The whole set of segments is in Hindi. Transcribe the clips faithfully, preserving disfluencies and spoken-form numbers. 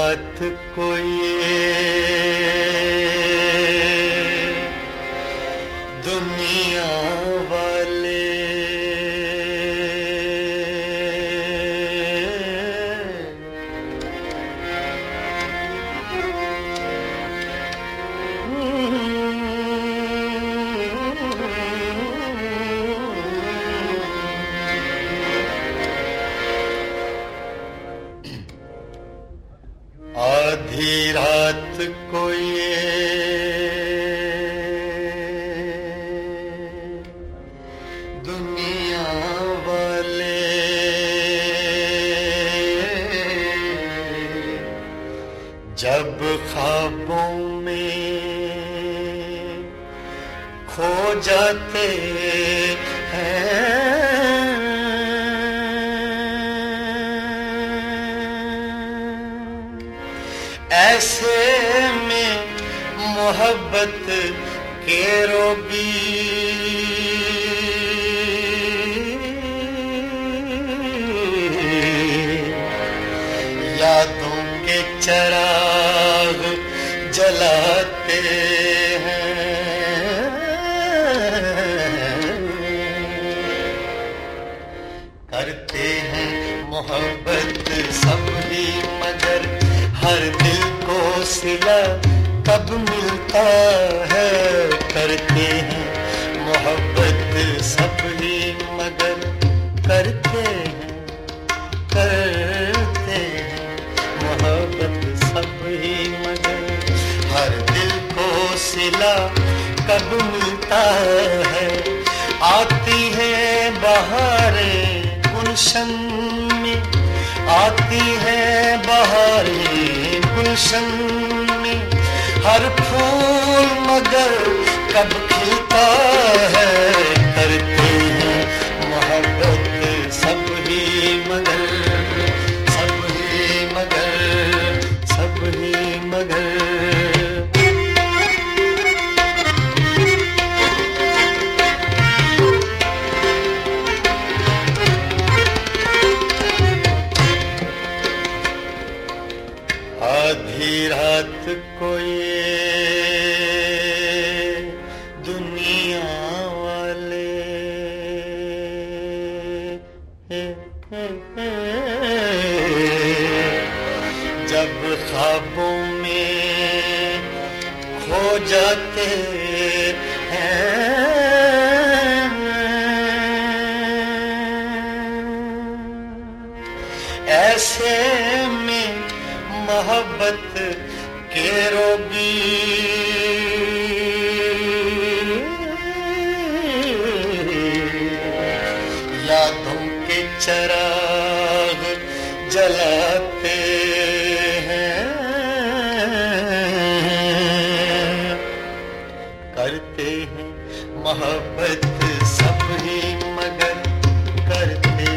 रात को ये दुनिया वाले आधी रात को ये दुनिया वाले जब ख्वाबों में खो जाते हैं, ऐसे में मोहब्बत के रोगी यादों के चिराग जलाते हैं। करते हैं मोहब्बत सब ही मगर हर दिल को सिला कब मिलता है। करते हैं मोहब्बत सब ही मगर करते हैं करते हैं मोहब्बत सब ही मगर हर दिल को सिला कब मिलता है। आती है बहारें गुलशन में, आती है बहारें गुलशन में, हर फूल मगर कब खिलता है। करते हैं मोहब्बत सब ही मगर सब ही मगर सब ही मगर आधी रात को ये दुनिया वाले जब ख्वाबों में खो जाते हैं, ऐसे में मोहब्बत के रोगी यादों के चिराग जलाते हैं। करते हैं मोहब्बत सब ही मगर करते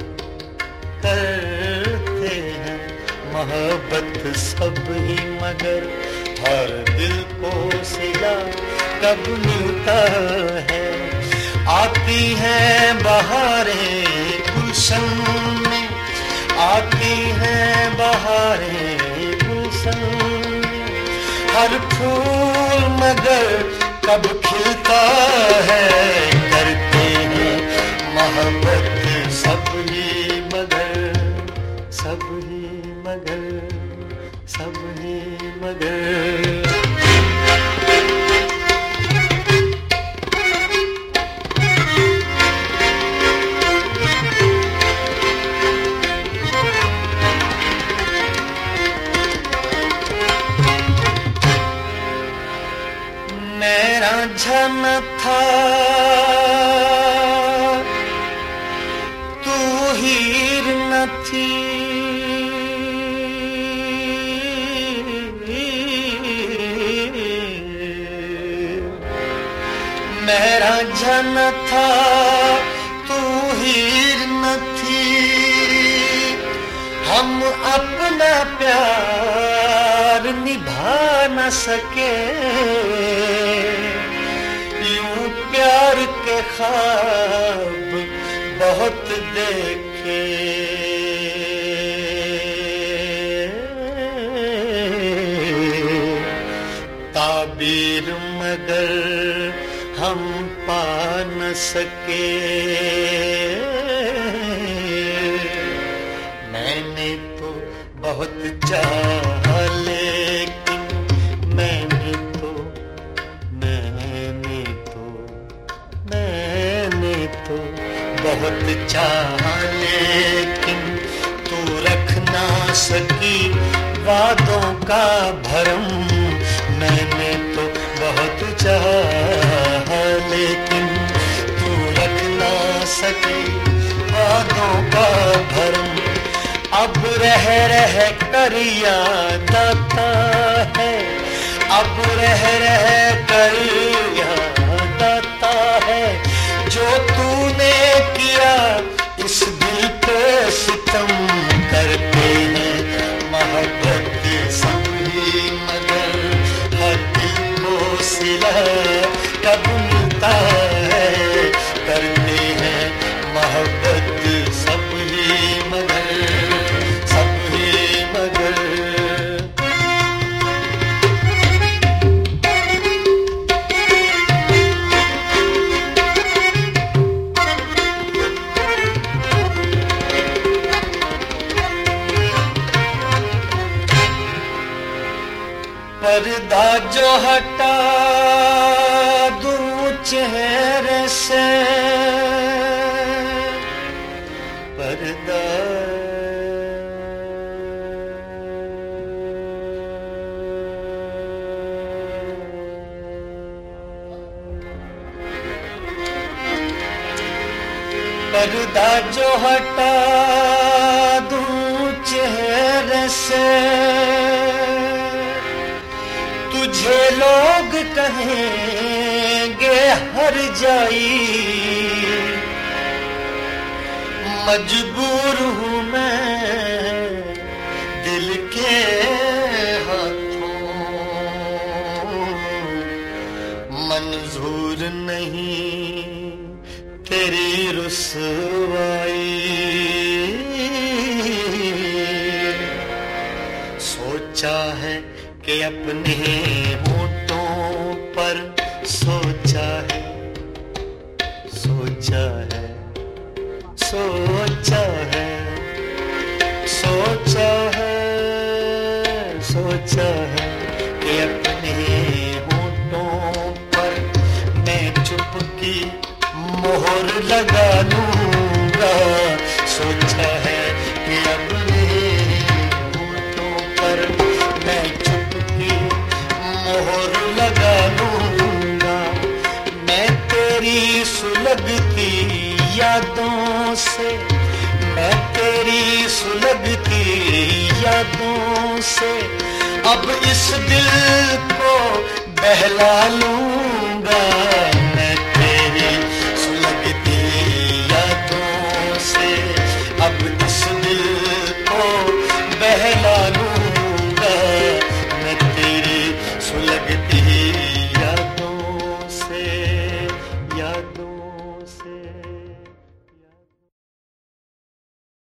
करते हैं मोहब्बत सब ही मगर हर दिल को सिला कब मिलता है। आती है बहारें गुलशन में, आती है बहारें गुलशन में, हर फूल मगर कब खिलता है। करते हैं मोहब्बत सब ही मगर सब ही मगर सब ही मगर मेरा जन था तू हीर न थी, मेरा जन था तू हीर न थी, हम अपना प्यार निभा न सके। यूं प्यार के ख्वाब बहुत देखे, हम पा न सके। मैंने तो बहुत चाहा लेकिन मैंने तो मैंने तो मैंने तो बहुत चाहा लेकिन तू रख ना सकी वादों का भरम। मैंने तो बहुत चाहा लेकिन तू रख ना सकी वादों का भरम। अब रह रह कर याद आता है, अब रह रह कर याद आता है जो तूने किया इस दिल पे सितम। करते हैं मोहब्बत सब ही मगर हर दिल को सिला कब मिलता है। करते हैं मोहब्बत सब ही मगर सब ही मगर। पर्दा जो हटा दूं चेहरे से, पर्दा पर्दा जो हटा दूं चेहरे से तुझे लोग कहेंगे हर जाई। मजबूर हूँ मैं दिल के हाथों, मंजूर नहीं तेरी रुसवाई। सोचा है कि अपने होठों पर सोचा है सोचा है सोचा है सोचा है सोचा है कि अपने होठों पर मैं चुपकी मोहर लगा लूंगा। सोचा है कि अपने होठों पर मैं मोहर लगा लूंगा। मैं तेरी सुलगती यादों से, मैं तेरी सुलगती यादों से अब इस दिल को बहला लूंगा।